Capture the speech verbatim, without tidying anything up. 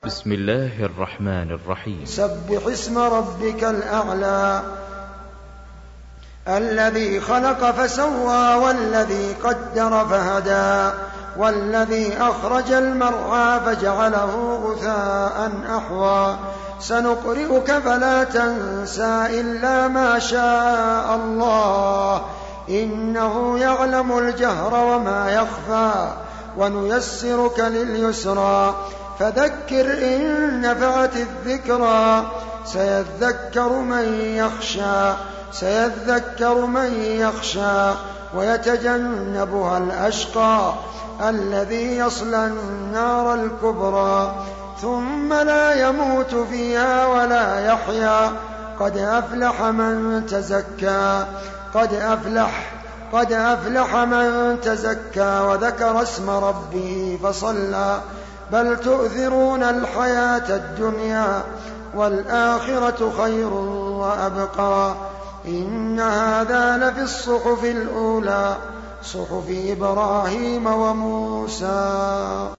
بسم الله الرحمن الرحيم. سبح اسم ربك الأعلى الذي خلق فسوى والذي قدر فهدى والذي أخرج المرعى فجعله غثاء أحوى سنقرئك فلا تنسى إلا ما شاء الله إنه يعلم الجهر وما يخفى ونيسرك لليسرى فذكر إن نفعت الذكرى سيذكر من يخشى سيذكر من يخشى ويتجنبها الأشقى الذي يصلى النار الكبرى ثم لا يموت فيها ولا يحيا قد أفلح من تزكى قد أفلح قد أفلح من تزكى وذكر اسم ربه فصلى بل تؤثرون الحياة الدنيا والآخرة خير وأبقى إن هذا لفي الصحف الأولى صحف إبراهيم وموسى.